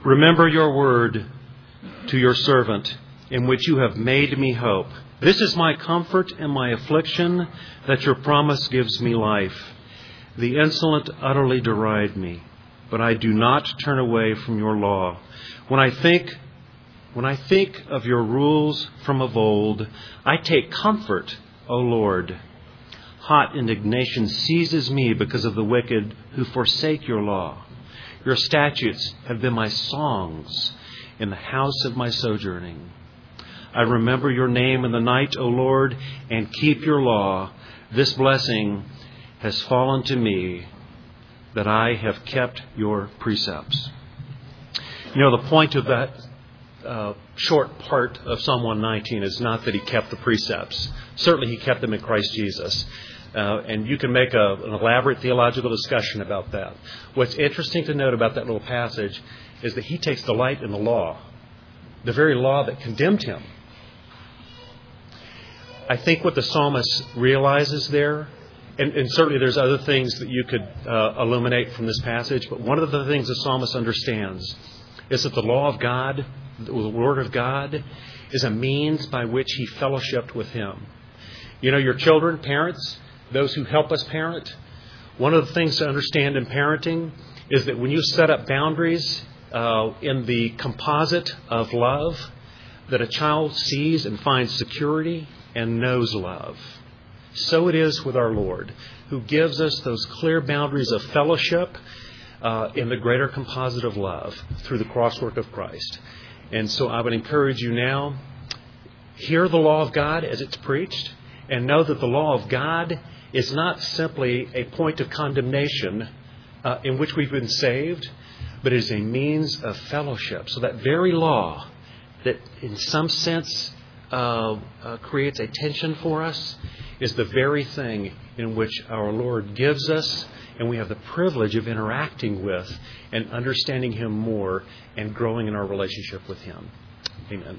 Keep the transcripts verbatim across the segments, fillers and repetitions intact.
Remember your word to your servant, in which you have made me hope. This is my comfort in my affliction, that your promise gives me life. The insolent utterly deride me, but I do not turn away from your law. When I think, when I think of your rules from of old, I take comfort, O Lord. Hot indignation seizes me because of the wicked who forsake your law. Your statutes have been my songs in the house of my sojourning. I remember your name in the night, O Lord, and keep your law. This blessing has fallen to me, that I have kept your precepts. You know, the point of that uh, short part of Psalm one nineteen is not that he kept the precepts. Certainly he kept them in Christ Jesus. Uh, and you can make a, an elaborate theological discussion about that. What's interesting to note about that little passage is that he takes delight in the law, the very law that condemned him. I think what the psalmist realizes there, and, and certainly there's other things that you could uh, illuminate from this passage, but one of the things the psalmist understands is that the law of God, the Word of God, is a means by which he fellowshipped with him. You know, your children, parents, those who help us parent, one of the things to understand in parenting is that when you set up boundaries uh, in the composite of love, that a child sees and finds security and knows love. So it is with our Lord, who gives us those clear boundaries of fellowship uh, in the greater composite of love through the crosswork of Christ. And so I would encourage you now, hear the law of God as it's preached, and know that the law of God is not simply a point of condemnation uh, in which we've been saved, but is a means of fellowship. So that very law that in some sense uh, uh, creates a tension for us is the very thing in which our Lord gives us, and we have the privilege of interacting with and understanding Him more and growing in our relationship with Him. Amen.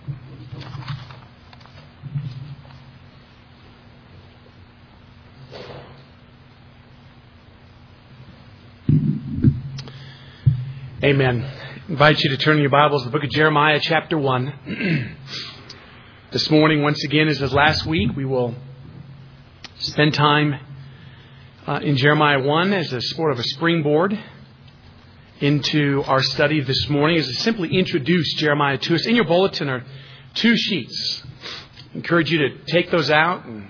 Amen. I invite you to turn your Bibles to the book of Jeremiah, chapter one. This morning, once again, as last week, we will spend time uh, in Jeremiah one as a sort of a springboard into our study this morning, as I simply introduce Jeremiah to us. In your bulletin are two sheets. I encourage you to take those out and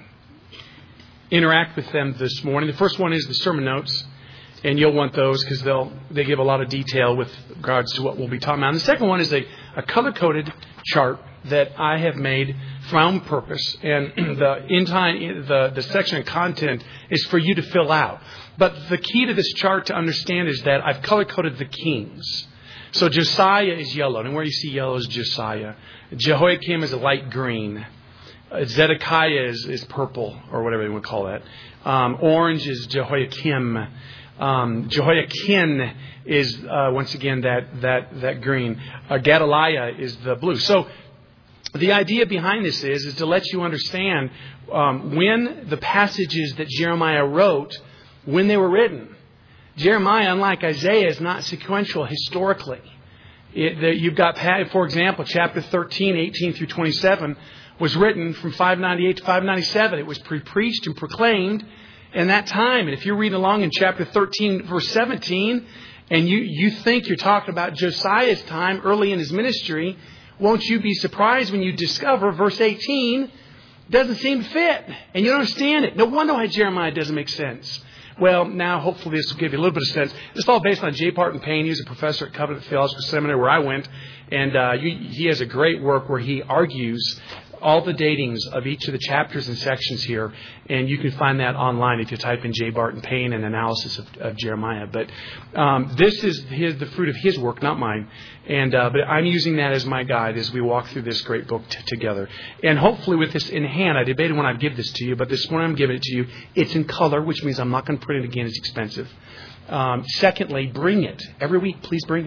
interact with them this morning. The first one is the sermon notes. And you'll want those because they'll they give a lot of detail with regards to what we'll be talking about. And the second one is a, a color-coded chart that I have made for my own purpose. And the in time the, the section of content is for you to fill out. But the key to this chart to understand is that I've color-coded the kings. So Josiah is yellow. And where you see yellow is Josiah. Jehoiakim is a light green. Zedekiah is, is purple, or whatever they would call that. Um, orange is Jehoiakim. Um, Jehoiakim is uh, once again that that that green. Uh, Gedaliah is the blue. So the idea behind this is is to let you understand um, when the passages that Jeremiah wrote, when they were written. Jeremiah, unlike Isaiah, is not sequential historically. It, the, you've got, for example, chapter thirteen, eighteen through twenty-seven was written from five ninety-eight to five ninety-seven. It was pre-preached and proclaimed in that time. And if you're reading along in chapter thirteen, verse seventeen, and you, you think you're talking about Josiah's time early in his ministry, won't you be surprised when you discover verse eighteen doesn't seem to fit and you don't understand it? No wonder why Jeremiah doesn't make sense. Well, now hopefully this will give you a little bit of sense. It's all based on J. Parton Payne. He was a professor at Covenant Theological Seminary where I went. And uh, he has a great work where he argues all the datings of each of the chapters and sections here, and you can find that online if you type in J. Barton Payne and analysis of, of Jeremiah. But um, this is his, the fruit of his work, not mine. And uh, but I'm using that as my guide as we walk through this great book t- together. And hopefully, with this in hand, I debated when I give this to you, but this morning I'm giving it to you. It's in color, which means I'm not going to print it again. It's expensive. Um, secondly, bring it every week. Please bring it.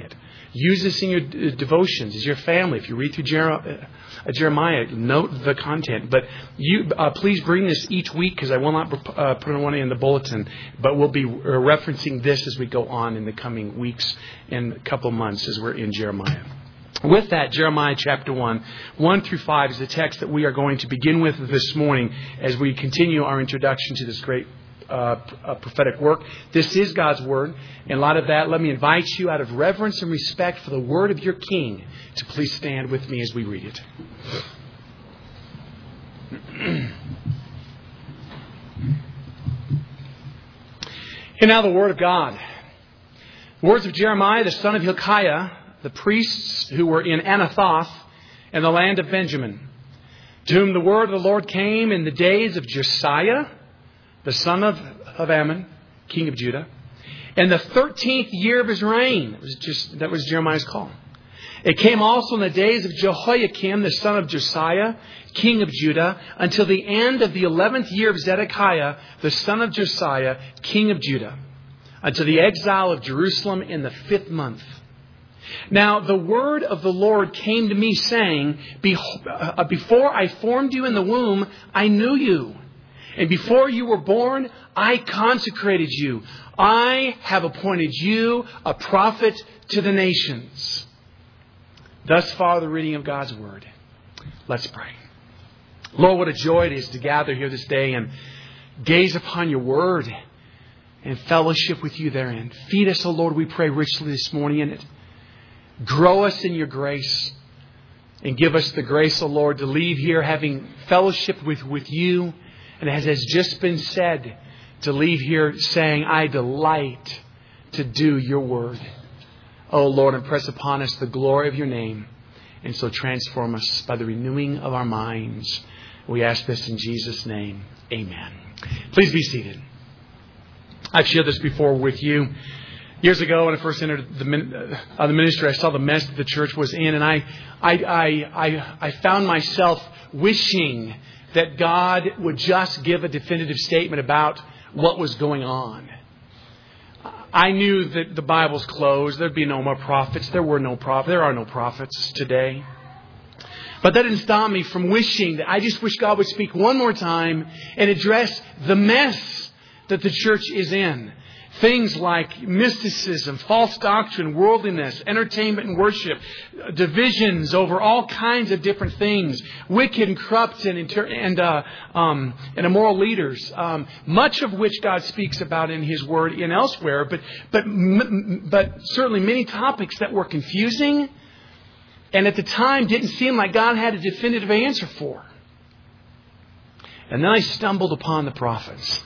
Use this in your d- devotions, as your family. If you read through Jer- uh, Jeremiah, note the content. But you uh, please bring this each week, because I will not uh, put one in the bulletin. But we'll be referencing this as we go on in the coming weeks and a couple months as we're in Jeremiah. With that, Jeremiah chapter one, one through five is the text that we are going to begin with this morning as we continue our introduction to this great uh, prophetic work. This is God's Word. In light of that, let me invite you, out of reverence and respect for the Word of your King, to please stand with me as we read it. And now the Word of God. Words of Jeremiah, the son of Hilkiah, the priests who were in Anathoth in the land of Benjamin, to whom the word of the Lord came in the days of Josiah, the son of, of Ammon, king of Judah, in the thirteenth year of his reign. It was just, that was Jeremiah's call. It came also in the days of Jehoiakim, the son of Josiah, king of Judah, until the end of the eleventh year of Zedekiah, the son of Josiah, king of Judah, until the exile of Jerusalem in the fifth month. Now the word of the Lord came to me, saying, before I formed you in the womb, I knew you. And before you were born, I consecrated you. I have appointed you a prophet to the nations. Thus far, the reading of God's Word. Let's pray. Lord, what a joy it is to gather here this day and gaze upon your Word and fellowship with you therein. Feed us, O Lord, we pray richly this morning in it. Grow us in your grace and give us the grace, O Lord, to leave here having fellowship with, with you. And as has just been said, to leave here saying, I delight to do your word. O Lord, impress upon us the glory of your name. And so transform us by the renewing of our minds. We ask this in Jesus' name. Amen. Please be seated. I've shared this before with you. Years ago, when I first entered the, uh, the ministry, I saw the mess that the church was in, and I, I, I, I, I found myself wishing that God would just give a definitive statement about what was going on. I knew that the Bible's closed. There'd be no more prophets. There were no prophets. There are no prophets today. But that didn't stop me from wishing that I just wish God would speak one more time and address the mess that the church is in. Things like mysticism, false doctrine, worldliness, entertainment and worship, divisions over all kinds of different things, wicked and corrupt and inter- and, uh, um, and immoral leaders, um, much of which God speaks about in His Word and elsewhere, but but but certainly many topics that were confusing and at the time didn't seem like God had a definitive answer for. And then I stumbled upon the prophets.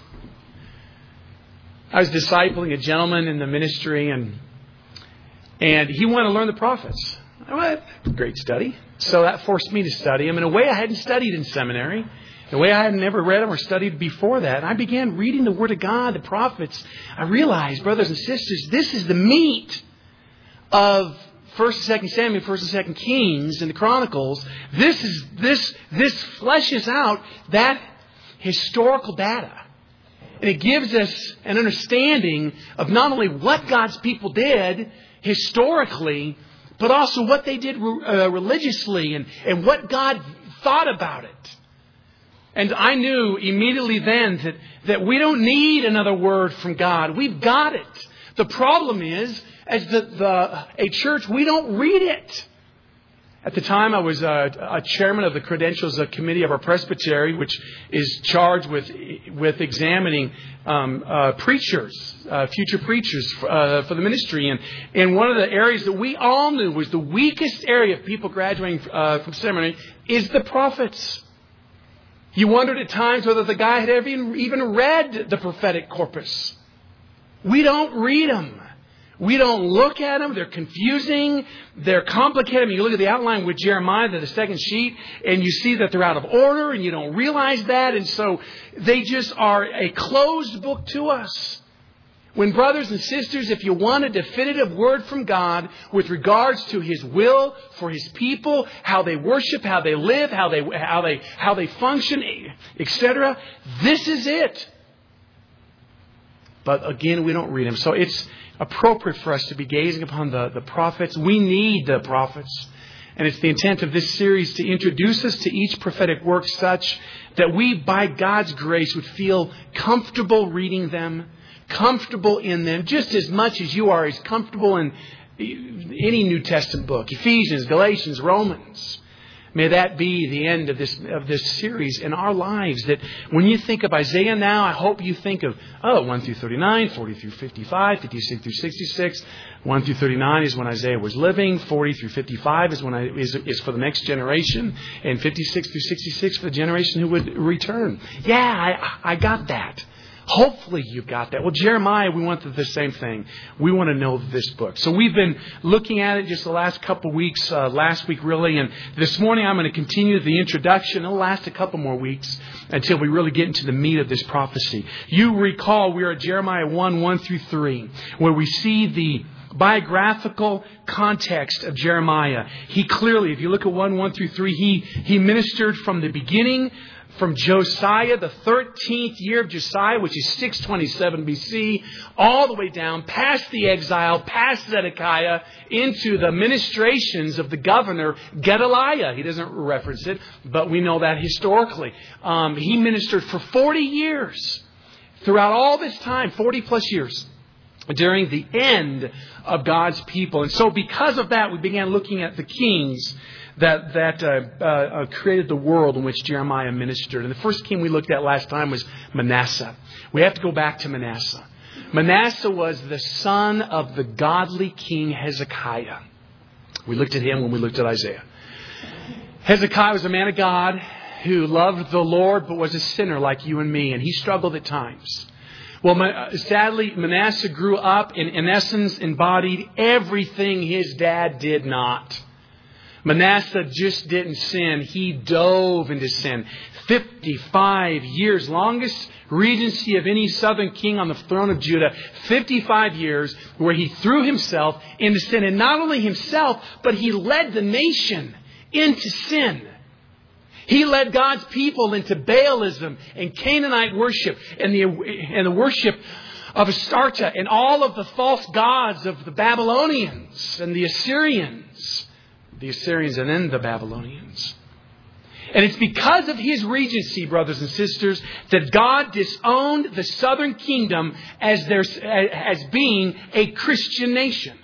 I was discipling a gentleman in the ministry, and and he wanted to learn the prophets. Well, great study. So that forced me to study them in a way I hadn't studied in seminary, in a way I had never read them or studied before that. And I began reading the Word of God, the prophets. I realized, brothers and sisters, this is the meat of First and Second Samuel, First and Second Kings, and the Chronicles. This is this this fleshes out that historical data. And it gives us an understanding of not only what God's people did historically, but also what they did uh, religiously and, and what God thought about it. And I knew immediately then that, that we don't need another word from God. We've got it. The problem is, as the, the a church, we don't read it. At the time, I was a, a chairman of the Credentials Committee of our presbytery, which is charged with with examining um, uh, preachers, uh, future preachers uh, for the ministry. And, and one of the areas that we all knew was the weakest area of people graduating uh, from seminary is the prophets. You wondered at times whether the guy had ever even, even read the prophetic corpus. We don't read them. We don't look at them. They're confusing. They're complicated. I mean, you look at the outline with Jeremiah, the second sheet, and you see that they're out of order, and you don't realize that. And so they just are a closed book to us. When, brothers and sisters, if you want a definitive word from God with regards to His will for His people, how they worship, how they live, how they how they how they function, et cetera, this is it. But again, we don't read them. So it's appropriate for us to be gazing upon the, the prophets. We need the prophets. And it's the intent of this series to introduce us to each prophetic work such that we, by God's grace, would feel comfortable reading them, comfortable in them, just as much as you are as comfortable in any New Testament book, Ephesians, Galatians, Romans. May that be the end of this of this series in our lives. That when you think of Isaiah now, I hope you think of, oh, one through thirty-nine, forty through fifty-five, fifty-six through sixty-six. one through thirty-nine is when Isaiah was living. forty through fifty-five is when I, is, is for the next generation. And fifty-six through sixty-six for the generation who would return. Yeah, I, I got that. Hopefully you've got that. Well, Jeremiah, we want the same thing. We want to know this book. So we've been looking at it just the last couple of weeks, uh, last week really, and this morning I'm going to continue the introduction. It'll last a couple more weeks until we really get into the meat of this prophecy. You recall we are at Jeremiah one, one through three, where we see the biographical context of Jeremiah. He clearly, if you look at one, one through three, he, he ministered from the beginning, from Josiah, the thirteenth year of Josiah, which is six twenty-seven B C, all the way down past the exile, past Zedekiah, into the ministrations of the governor Gedaliah. He doesn't reference it, but we know that historically. Um, he ministered for forty years. Throughout all this time, forty plus years, during the end of God's people. And so because of that, we began looking at the kings that that uh, uh, created the world in which Jeremiah ministered. And the first king we looked at last time was Manasseh. We have to go back to Manasseh. Manasseh was the son of the godly king Hezekiah. We looked at him when we looked at Isaiah. Hezekiah was a man of God who loved the Lord but was a sinner like you and me, and he struggled at times. Well, sadly, Manasseh grew up and in essence embodied everything his dad did not. Manasseh just didn't sin. He dove into sin. fifty-five years, longest regency of any southern king on the throne of Judah. fifty-five years where he threw himself into sin. And not only himself, but he led the nation into sin. He led God's people into Baalism and Canaanite worship and the, and the worship of Astarte and all of the false gods of the Babylonians and the Assyrians. The Assyrians and then the Babylonians. And it's because of his regency, brothers and sisters, that God disowned the southern kingdom as, their, as being a Christian nation.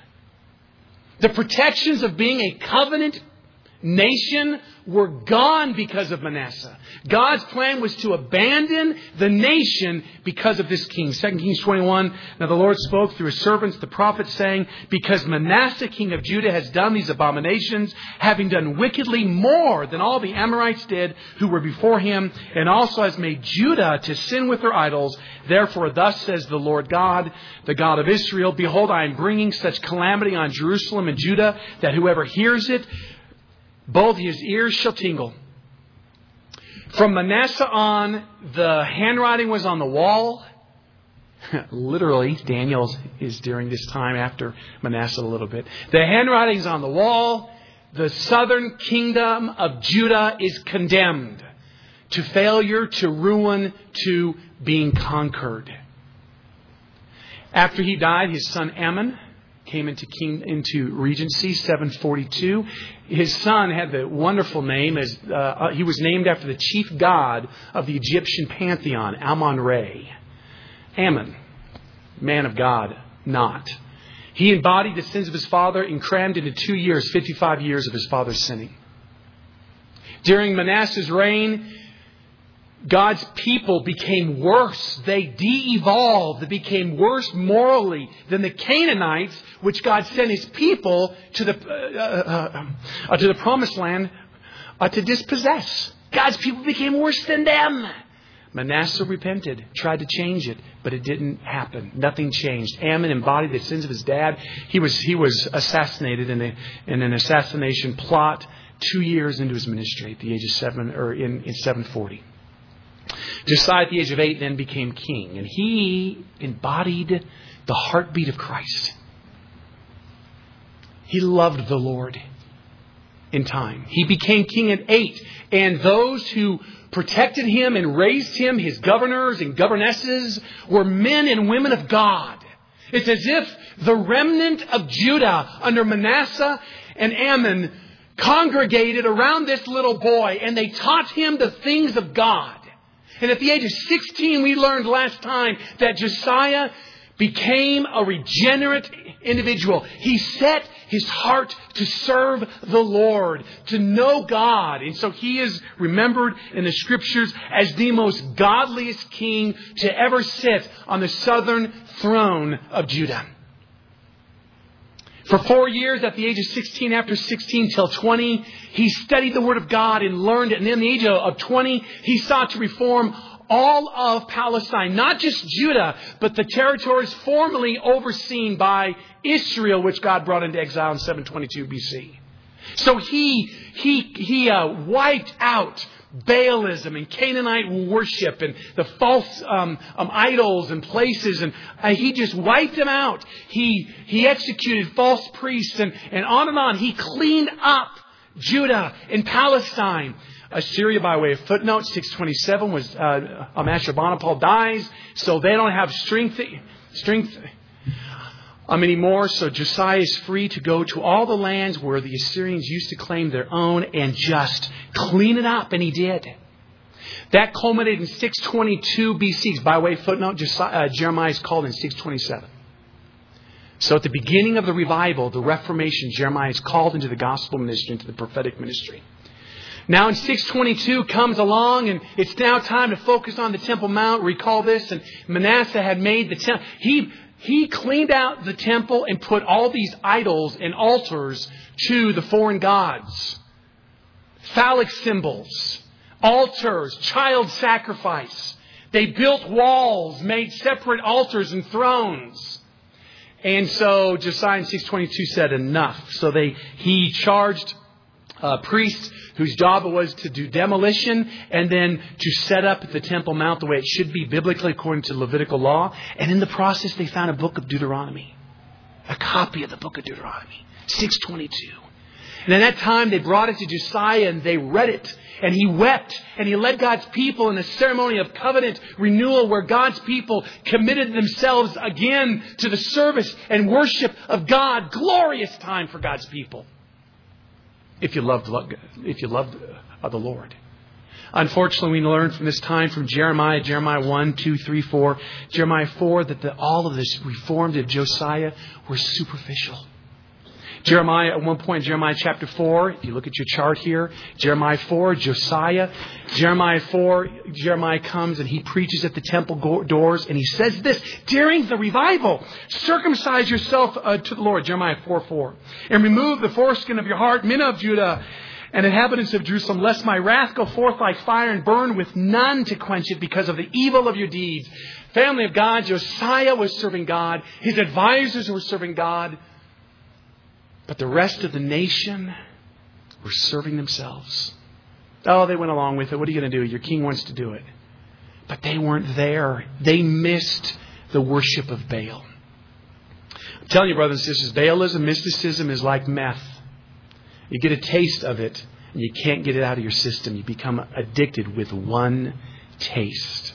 The protections of being a covenant nation were gone because of Manasseh. God's plan was to abandon the nation because of this king. Second Kings twenty-one, now the Lord spoke through his servants, the prophets, saying, because Manasseh, king of Judah, has done these abominations, having done wickedly more than all the Amorites did who were before him, and also has made Judah to sin with her idols. Therefore, thus says the Lord God, the God of Israel, behold, I am bringing such calamity on Jerusalem and Judah that whoever hears it, both his ears shall tingle. From Manasseh on, the handwriting was on the wall. Literally, Daniel is during this time after Manasseh a little bit. The handwriting's on the wall. The southern kingdom of Judah is condemned to failure, to ruin, to being conquered. After he died, his son Ammon came into king into regency, seven forty-two. His son had the wonderful name as uh, he was named after the chief god of the Egyptian pantheon, Ammon-Re. Ammon, man of God, not. He embodied the sins of his father and crammed into two years, fifty-five years of his father's sinning. During Manasseh's reign, God's people became worse. They de-evolved. They became worse morally than the Canaanites, which God sent his people to the uh, uh, uh, to the promised land uh, to dispossess. God's people became worse than them. Manasseh repented, tried to change it, but it didn't happen. Nothing changed. Ammon embodied the sins of his dad. He was he was assassinated in, a, in an assassination plot two years into his ministry at the age of seven or in, in seven forty. Josiah at the age of eight then became king, and he embodied the heartbeat of Christ. He loved the Lord in time. He became king at eight, and those who protected him and raised him, his governors and governesses, were men and women of God. It's as if The remnant of Judah under Manasseh and Amon congregated around this little boy, and they taught him the things of God. And at the age of sixteen, we learned last time that Josiah became a regenerate individual. He set his heart to serve the Lord, to know God. And so he is remembered in the Scriptures as the most godliest king to ever sit on the southern throne of Judah. For four years, at the age of sixteen, after sixteen till twenty, he studied the Word of God and learned it. And in the age of twenty, he sought to reform all of Palestine, not just Judah, but the territories formerly overseen by Israel, which God brought into exile in seven twenty-two B C. So he he he uh, wiped out Baalism and Canaanite worship and the false um, um, idols and places, and uh, he just wiped them out. He he executed false priests and, and on and on. He cleaned up Judah and Palestine. Assyria, by way of footnote, six twenty-seven was uh, Ashurbanipal dies, so they don't have strength strength um, anymore. So Josiah is free to go to all the lands where the Assyrians used to claim their own and just clean it up, and he did. That culminated in six twenty-two B C. By way of footnote, Josiah, uh, Jeremiah is called in six twenty-seven. So at the beginning of the revival, the Reformation, Jeremiah is called into the gospel ministry, into the prophetic ministry. Now in six twenty-two comes along, and it's now time to focus on the Temple Mount. Recall this, and Manasseh had made the temple. He, he cleaned out the temple and put all these idols and altars to the foreign gods. Phallic symbols, altars, child sacrifice. They built walls, made separate altars and thrones. And so Josiah in six twenty-two said enough. So they he charged Uh, priests whose job it was to do demolition and then to set up the Temple Mount the way it should be biblically according to Levitical law. And in the process, they found a book of Deuteronomy, a copy of the book of Deuteronomy, six twenty-two. And at that time, they brought it to Josiah and they read it. And he wept and he led God's people in a ceremony of covenant renewal where God's people committed themselves again to the service and worship of God. Glorious time for God's people. If you loved, if you loved the Lord. Unfortunately, we learn from this time from Jeremiah, Jeremiah one, two, three, four, Jeremiah four, that the, all of this reformed of Josiah were superficial. Jeremiah, at one point, Jeremiah chapter four, if you look at your chart here, Jeremiah four, Josiah, Jeremiah four, Jeremiah comes and he preaches at the temple doors and he says this, during the revival, circumcise yourself uh, to the Lord, Jeremiah four, four, and remove the foreskin of your heart, men of Judah and inhabitants of Jerusalem, lest my wrath go forth like fire and burn with none to quench it because of the evil of your deeds. Family of God, Josiah was serving God. His advisors were serving God. But the rest of the nation were serving themselves. Oh, they went along with it. What are you going to do? Your king wants to do it. But they weren't there. They missed the worship of Baal. I'm telling you, brothers and sisters, Baalism, mysticism is like meth. You get a taste of it and you can't get it out of your system. You become addicted with one taste.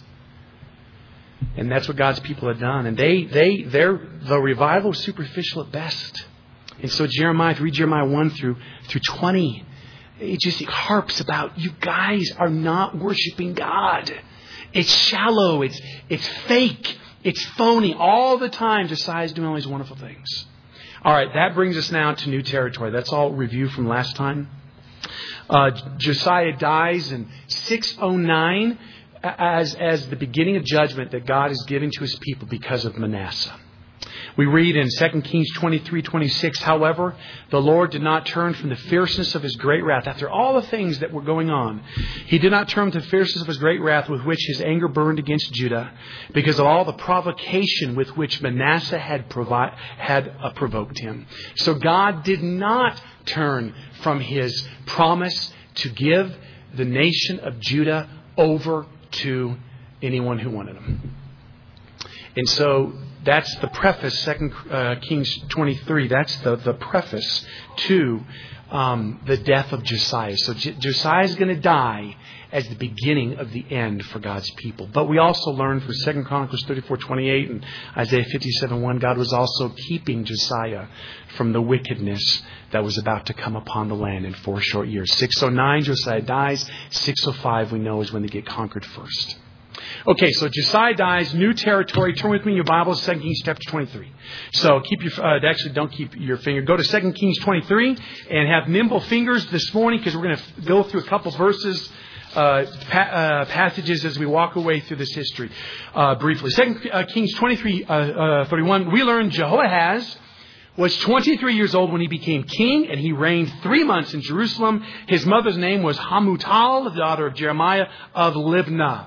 And that's what God's people have done. And they, they, they're, the revival is superficial at best. And so Jeremiah, read Jeremiah one through through twenty. It just it harps about you guys are not worshiping God. It's shallow. It's it's fake. It's phony. All the time Josiah is doing all these wonderful things. All right, that brings us now to new territory. That's all review from last time. Uh, Josiah dies in six oh nine as, as the beginning of judgment that God is giving to his people because of Manasseh. We read in Second Kings twenty-three twenty-six, however, the Lord did not turn from the fierceness of his great wrath. After all the things that were going on, he did not turn from the fierceness of his great wrath with which his anger burned against Judah because of all the provocation with which Manasseh had, provi- had uh, provoked him. So God did not turn from his promise to give the nation of Judah over to anyone who wanted them. And so That's the preface, Second uh, Kings twenty-three. That's the, the preface to um, the death of Josiah. So J- Josiah is going to die as the beginning of the end for God's people. But we also learn from Second Chronicles thirty-four twenty-eight and Isaiah fifty-seven one, God was also keeping Josiah from the wickedness that was about to come upon the land in four short years. six oh nine, Josiah dies. six oh five, we know, is when they get conquered first. Okay, so Josiah dies, new territory. Turn with me in your Bibles, Second Kings chapter twenty-three. So keep your, uh, actually don't keep your finger. Go to Second Kings twenty-three and have nimble fingers this morning, because we're going to go through a couple verses, uh, pa- uh, passages as we walk away through this history, uh, briefly. Second Kings twenty-three, uh, uh, thirty-one, we learn Jehoahaz was twenty-three years old when he became king, and he reigned three months in Jerusalem. His mother's name was Hamutal, the daughter of Jeremiah of Libnah.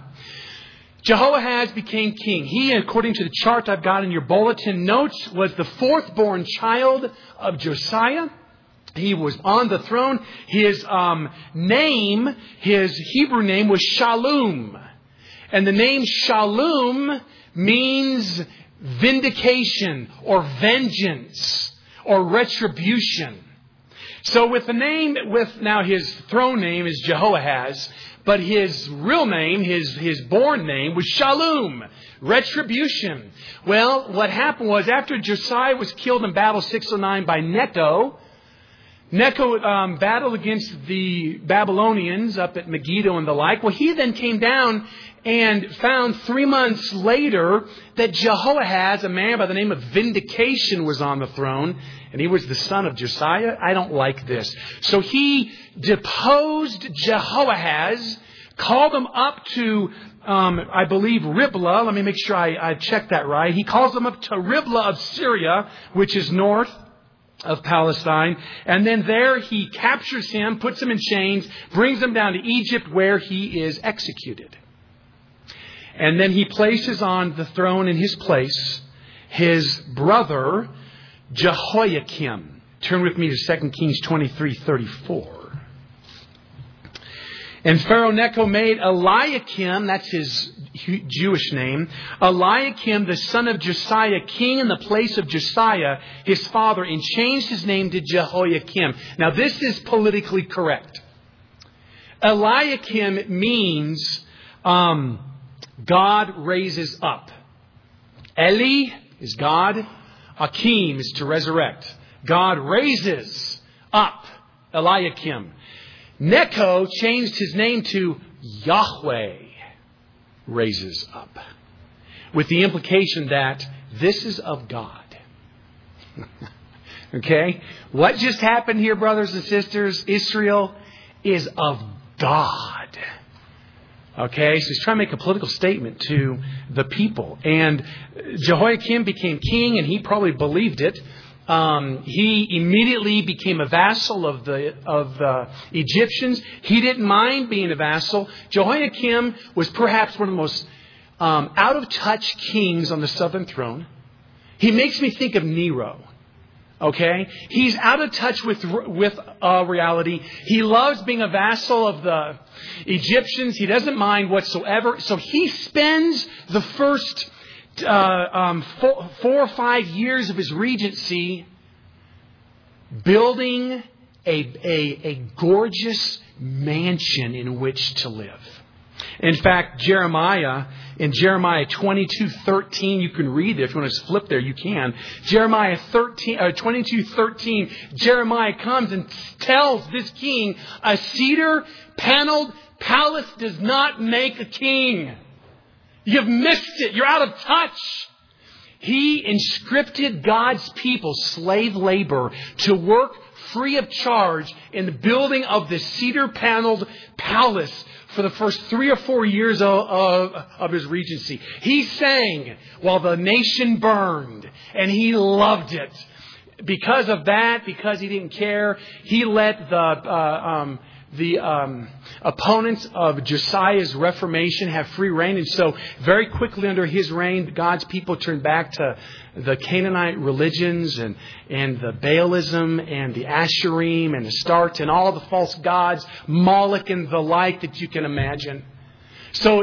Jehoahaz became king. He, according to the chart I've got in your bulletin notes, was the fourth born child of Josiah. He was on the throne. His um, name, his Hebrew name was Shalom. And the name Shalom means vindication or vengeance or retribution. So with the name, with now his throne name is Jehoahaz, but his real name, his, his born name was Shalom, retribution. Well, what happened was after Josiah was killed in battle six oh nine by Necho, Necho um, battled against the Babylonians up at Megiddo and the like. Well, he then came down and found three months later that Jehoahaz, a man by the name of Vindication, was on the throne. And he was the son of Josiah. I don't like this. So he deposed Jehoahaz, called him up to, um, I believe, Riblah. Let me make sure I, I check that right. He calls him up to Riblah of Syria, which is north of Palestine. And then there he captures him, puts him in chains, brings him down to Egypt, where he is executed. And then he places on the throne in his place his brother Jehoiakim. Turn with me to Second Kings twenty-three thirty-four. And Pharaoh Necho made Eliakim, that's his Jewish name, Eliakim, the son of Josiah, king in the place of Josiah, his father, and changed his name to Jehoiakim. Now this is politically correct. Eliakim means um, God raises up. Eli is God. Akim is to resurrect. God raises up Eliakim. Necho changed his name to Yahweh raises up, with the implication that this is of God. Okay? What just happened here, brothers and sisters? Israel is of God. Okay, so he's trying to make a political statement to the people. And Jehoiakim became king, and he probably believed it. Um, he immediately became a vassal of the of the Egyptians. He didn't mind being a vassal. Jehoiakim was perhaps one of the most um, out-of-touch kings on the southern throne. He makes me think of Nero. Okay, he's out of touch with with uh, reality. He loves being a vassal of the Egyptians. He doesn't mind whatsoever. So he spends the first uh, um, four, four or five years of his regency building a, a, a gorgeous mansion in which to live. In fact, Jeremiah, in Jeremiah twenty-two thirteen, you can read it. If you want to flip there, you can. Jeremiah thirteen, uh, twenty-two thirteen, Jeremiah comes and tells this king, a cedar paneled palace does not make a king. You've missed it. You're out of touch. He inscripted God's people, slave labor, to work free of charge in the building of the cedar paneled palace for the first three or four years of, of, of his regency. He sang while the nation burned, and he loved it. Because of that, because he didn't care, he let the uh, um, the um, opponents of Josiah's reformation have free reign. And so very quickly under his reign, God's people turned back to the Canaanite religions and, and the Baalism and the Asherim and the Astarte and all the false gods, Moloch and the like that you can imagine. So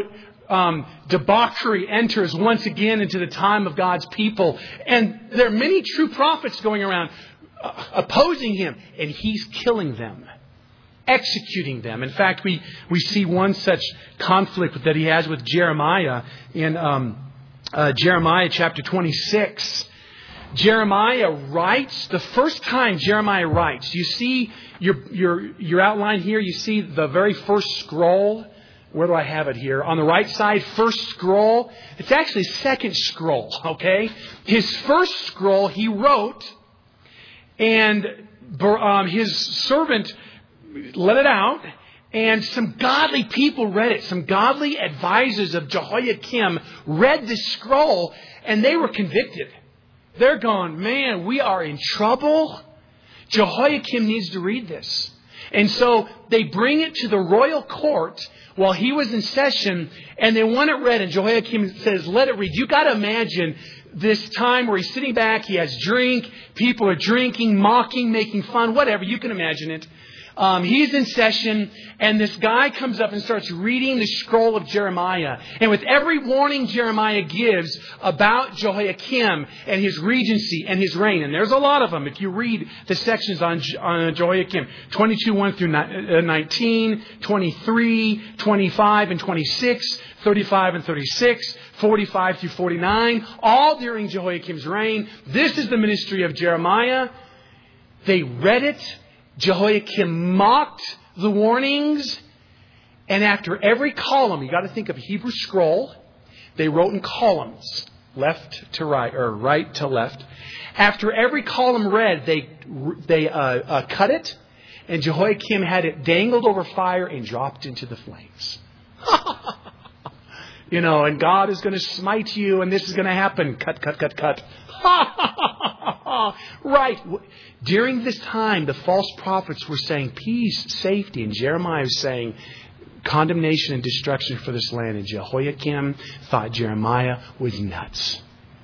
um, debauchery enters once again into the time of God's people. And there are many true prophets going around uh, opposing him. And he's killing them, executing them. In fact, we, we see one such conflict that he has with Jeremiah in um, uh, Jeremiah chapter twenty-six. Jeremiah writes, the first time Jeremiah writes, you see your, your, your outline here, you see the very first scroll. Where do I have it here? On the right side, first scroll. It's actually second scroll, okay? His first scroll he wrote, and um, his servant let it out, and some godly people read it. Some godly advisors of Jehoiakim read this scroll, and they were convicted. They're going, man, we are in trouble. Jehoiakim needs to read this. And so they bring it to the royal court while he was in session, and they want it read. And Jehoiakim says, let it read. You got to imagine this time where he's sitting back, he has drink, people are drinking, mocking, making fun, whatever. You can imagine it. Um, he's in session, and this guy comes up and starts reading the scroll of Jeremiah. And with every warning Jeremiah gives about Jehoiakim and his regency and his reign, and there's a lot of them if you read the sections on, on Jehoiakim, twenty-two, one through nineteen, twenty-three, twenty-five, and twenty-six, thirty-five and thirty-six, forty-five through forty-nine, all during Jehoiakim's reign. This is the ministry of Jeremiah. They read it. Jehoiakim mocked the warnings. And after every column, you got to think of a Hebrew scroll. They wrote in columns, left to right, or right to left. After every column read, they they uh, uh, cut it, and Jehoiakim had it dangled over fire and dropped into the flames. You know, and God is going to smite you, and this is going to happen. Cut, cut, cut, cut. Right. During this time, the false prophets were saying peace, safety. And Jeremiah was saying condemnation and destruction for this land. And Jehoiakim thought Jeremiah was nuts.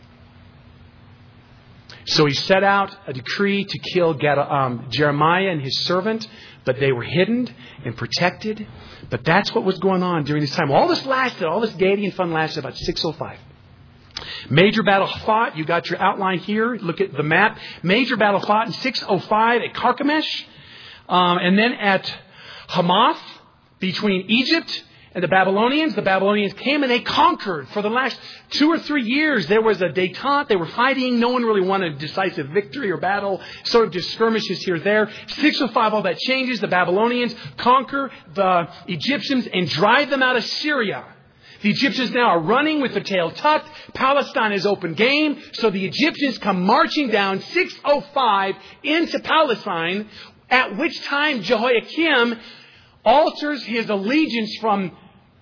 So he set out a decree to kill um, Jeremiah and his servant. But they were hidden and protected. But that's what was going on during this time. All this lasted, all this gaiety and fun lasted about six oh five. Major battle fought. You got your outline here. Look at the map. Major battle fought in six oh five at Carchemish. Um, and then at Hamath between Egypt and the Babylonians. The Babylonians came and they conquered. For the last two or three years, there was a détente. They were fighting. No one really won a decisive victory or battle. Sort of just skirmishes here or there. six oh five, all that changes. The Babylonians conquer the Egyptians and drive them out of Syria. The Egyptians now are running with their tail tucked. Palestine is open game. So the Egyptians come marching down six oh five into Palestine, at which time Jehoiakim alters his allegiance from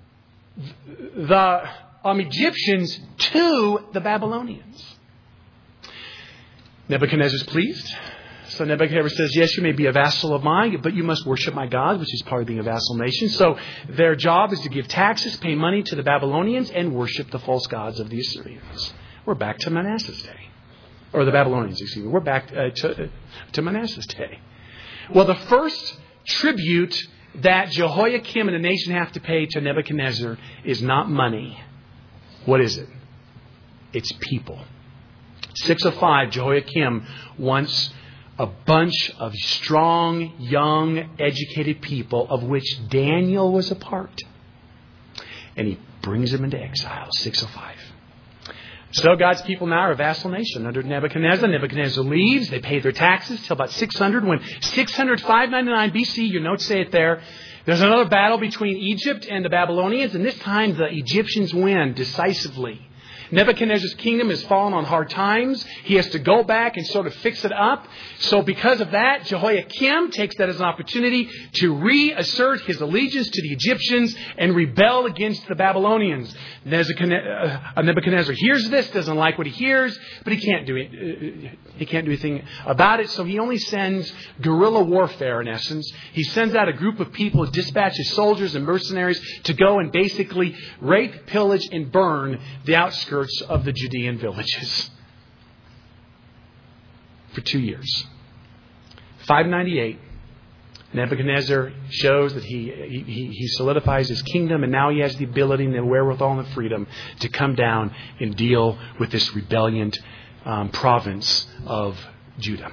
the um, Egyptians to the Babylonians. Nebuchadnezzar's pleased. So Nebuchadnezzar says, yes, you may be a vassal of mine, but you must worship my God, which is part of being a vassal nation. So their job is to give taxes, pay money to the Babylonians, and worship the false gods of the Assyrians. We're back to Manasseh's day. Or the Babylonians, excuse me. We're back uh, to, to Manasseh's day. Well, the first tribute that Jehoiakim and the nation have to pay to Nebuchadnezzar is not money. What is it? It's people. six oh five, Jehoiakim wants a bunch of strong, young, educated people, of which Daniel was a part. And he brings them into exile, six oh five. So God's people now are a vassal nation under Nebuchadnezzar. Nebuchadnezzar leaves. They pay their taxes till about six hundred. When six hundred, five ninety-nine B C, your notes say it there, there's another battle between Egypt and the Babylonians. And this time the Egyptians win decisively. Nebuchadnezzar's kingdom has fallen on hard times. He has to go back and sort of fix it up. So because of that, Jehoiakim takes that as an opportunity to reassert his allegiance to the Egyptians and rebel against the Babylonians. Nebuchadnezzar hears this, doesn't like what he hears, but he can't do it. He can't do anything about it. So he only sends guerrilla warfare, in essence. He sends out a group of people, dispatches soldiers and mercenaries to go and basically rape, pillage, and burn the outskirts of the Judean villages for two years. five ninety-eight, Nebuchadnezzar shows that he, he he solidifies his kingdom, and now he has the ability and the wherewithal and the freedom to come down and deal with this rebellion um, province of Judah.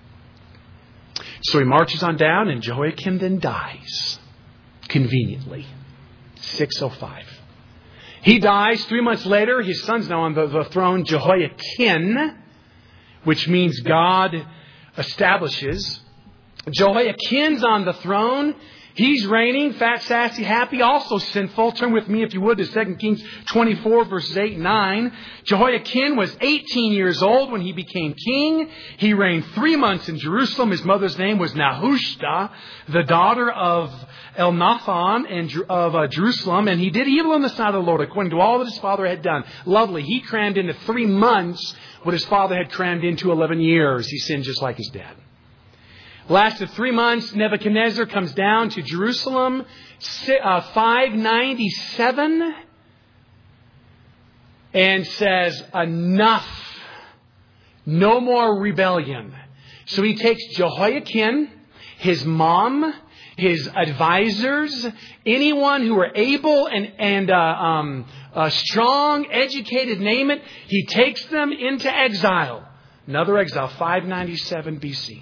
So he marches on down, and Jehoiakim then dies, conveniently, six oh five. He dies. Three months later, his son's now on the, the throne, Jehoiakim, which means God establishes. Jehoiakim's on the throne. He's reigning, fat, sassy, happy, also sinful. Turn with me, if you would, to Second Kings twenty-four, verses eight and nine. Jehoiakim was eighteen years old when he became king. He reigned three months in Jerusalem. His mother's name was Nehushta, the daughter of Elnathan and of uh, Jerusalem. And he did evil in the sight of the Lord, according to all that his father had done. Lovely. He crammed into three months what his father had crammed into eleven years. He sinned just like his dad. Lasted three months. Nebuchadnezzar comes down to Jerusalem, five ninety-seven, and says, enough. No more rebellion. So he takes Jehoiakim, his mom, his advisors, anyone who were able and, and uh, um, uh, strong, educated, name it, he takes them into exile. Another exile, five ninety-seven B C.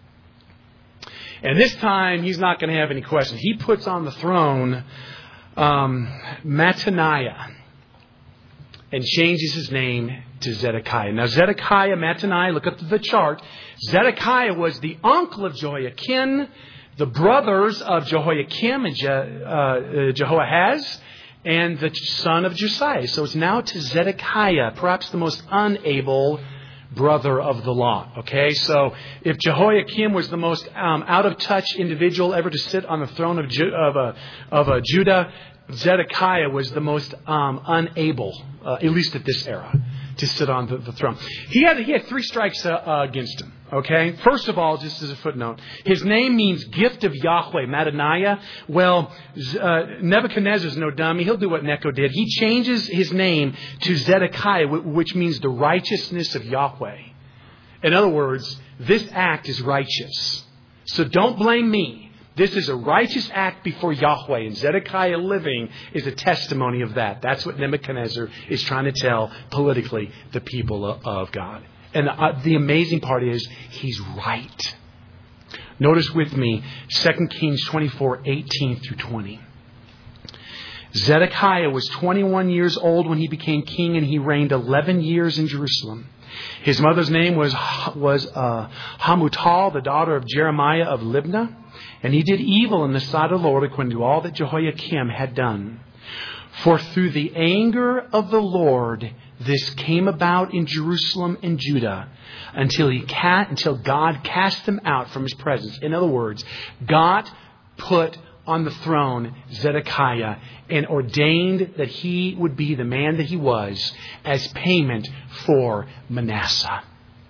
And this time, he's not going to have any questions. He puts on the throne um, Mattaniah and changes his name to Zedekiah. Now, Zedekiah, Mattaniah, look up the chart. Zedekiah was the uncle of Jehoiakim, the brothers of Jehoiakim and Je, uh, Jehoahaz, and the son of Josiah. So it's now to Zedekiah, perhaps the most unable brother of the lot. Okay, so if Jehoiakim was the most um, out of touch individual ever to sit on the throne of Ju- of, uh, of uh, Judah, Zedekiah was the most um, unable, uh, at least at this era, to sit on the, the throne. He had he had three strikes uh, uh, against him. Okay, first of all, just as a footnote, his name means gift of Yahweh, Mattaniah. Well, uh, Nebuchadnezzar's no dummy. He'll do what Necho did. He changes his name to Zedekiah, which means the righteousness of Yahweh. In other words, this act is righteous. So don't blame me. This is a righteous act before Yahweh, and Zedekiah living is a testimony of that. That's what Nebuchadnezzar is trying to tell politically the people of God. And uh, the amazing part is, he's right. Notice with me, Second Kings twenty-four, eighteen through twenty. Zedekiah was twenty-one years old when he became king, and he reigned eleven years in Jerusalem. His mother's name was, was uh, Hamutal, the daughter of Jeremiah of Libnah. And he did evil in the sight of the Lord according to all that Jehoiakim had done. For through the anger of the Lord, this came about in Jerusalem and Judah until he ca- until God cast them out from his presence. In other words, God put on the throne Zedekiah and ordained that he would be the man that he was as payment for Manasseh.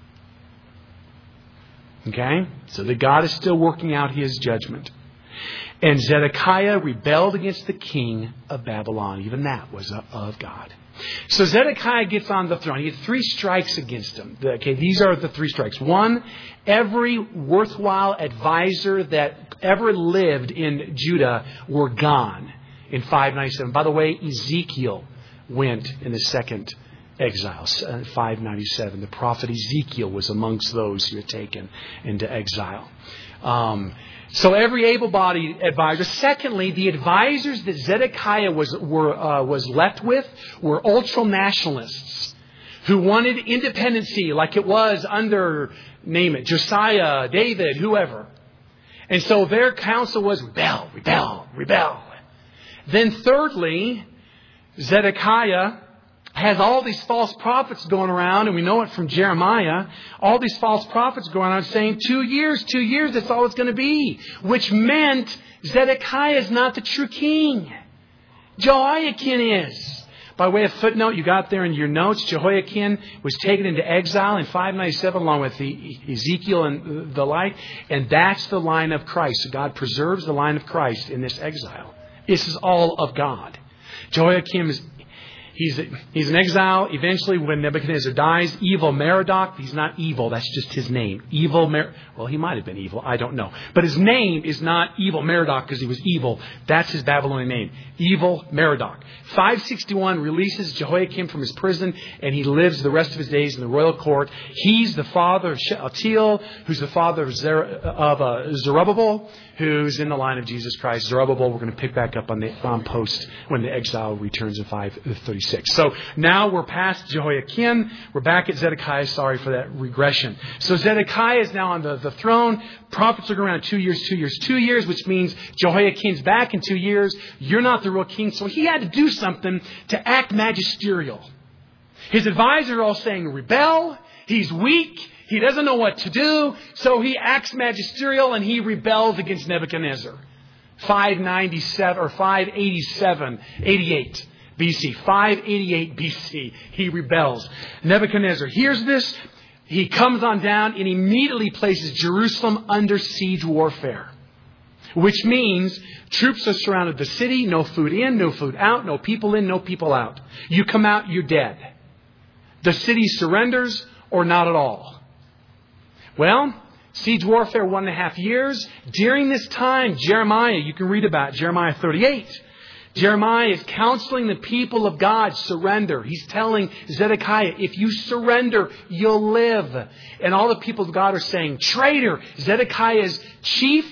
Okay? So that God is still working out his judgment. And Zedekiah rebelled against the king of Babylon. Even that was of God. So Zedekiah gets on the throne. He had three strikes against him. Okay, these are the three strikes. One, every worthwhile advisor that ever lived in Judah were gone in five ninety-seven. By the way, Ezekiel went in the second exile, five ninety-seven. The prophet Ezekiel was amongst those who were taken into exile. Um, so every able-bodied advisor. Secondly, the advisors that Zedekiah was were uh, was left with were ultra-nationalists who wanted independency like it was under, name it, Josiah, David, whoever. And so their counsel was rebel, rebel, rebel. Then thirdly, Zedekiah has all these false prophets going around, and we know it from Jeremiah, all these false prophets going around saying, two years, two years, that's all it's going to be. Which meant Zedekiah is not the true king. Jehoiakim is. By way of footnote, you got there in your notes, Jehoiakim was taken into exile in five ninety-seven along with the Ezekiel and the like, and that's the line of Christ. So God preserves the line of Christ in this exile. This is all of God. Jehoiakim is He's he's in exile. Eventually, when Nebuchadnezzar dies, evil Merodach, he's not evil. That's just his name. Evil Mer. Well, he might have been evil. I don't know. But his name is not evil Merodach because he was evil. That's his Babylonian name. Evil Merodach. five sixty-one releases Jehoiakim from his prison, and he lives the rest of his days in the royal court. He's the father of Shealtiel, who's the father of, Zer- of uh, Zerubbabel, who's in the line of Jesus Christ. Zerubbabel, we're going to pick back up on the um, post when the exile returns in five thirty-six. So now we're past Jehoiakim. We're back at Zedekiah. Sorry for that regression. So Zedekiah is now on the, the throne. Prophets are around two years, two years, two years, which means Jehoiakim's back in two years. You're not the real king. So he had to do something to act magisterial. His advisors are all saying, rebel. He's weak. He doesn't know what to do. So he acts magisterial and he rebels against Nebuchadnezzar. five ninety-seven or five eighty-seven, eighty-eight. B C, five eighty-eight B C, he rebels. Nebuchadnezzar hears this. He comes on down and immediately places Jerusalem under siege warfare. Which means troops have surrounded the city. No food in, no food out, no people in, no people out. You come out, you're dead. The city surrenders or not at all. Well, siege warfare, one and a half years. During this time, Jeremiah, you can read about Jeremiah thirty-eight. Jeremiah is counseling the people of God, surrender. He's telling Zedekiah, if you surrender, you'll live. And all the people of God are saying, traitor. Zedekiah's chief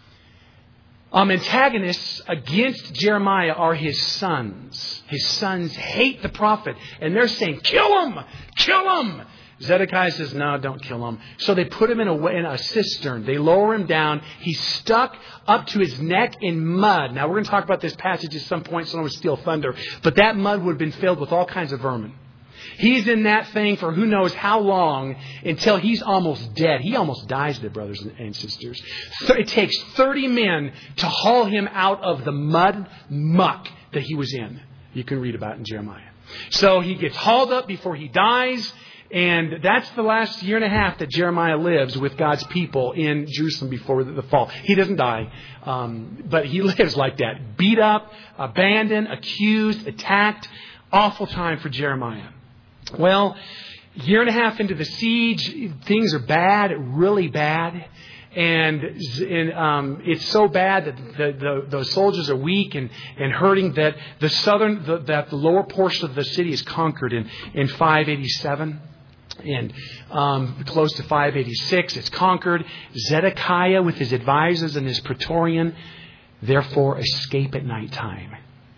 um, antagonists against Jeremiah are his sons. His sons hate the prophet. And they're saying, kill him! Kill him! Zedekiah says, no, don't kill him. So they put him in a, in a cistern. They lower him down. He's stuck up to his neck in mud. Now, we're going to talk about this passage at some point, so I don't want to steal thunder. But that mud would have been filled with all kinds of vermin. He's in that thing for who knows how long until he's almost dead. He almost dies there, brothers and sisters. So it takes thirty men to haul him out of the mud muck that he was in. You can read about it in Jeremiah. So he gets hauled up before he dies. And that's the last year and a half that Jeremiah lives with God's people in Jerusalem before the fall. He doesn't die, um, but he lives like that. Beat up, abandoned, accused, attacked. Awful time for Jeremiah. Well, year and a half into the siege, things are bad, really bad. And, and um, it's so bad that the, the, the soldiers are weak and, and hurting that the southern, the, that the lower portion of the city is conquered in, in five eighty-seven. And um, close to five eighty-six, it's conquered. Zedekiah, with his advisors and his praetorian, therefore escape at nighttime.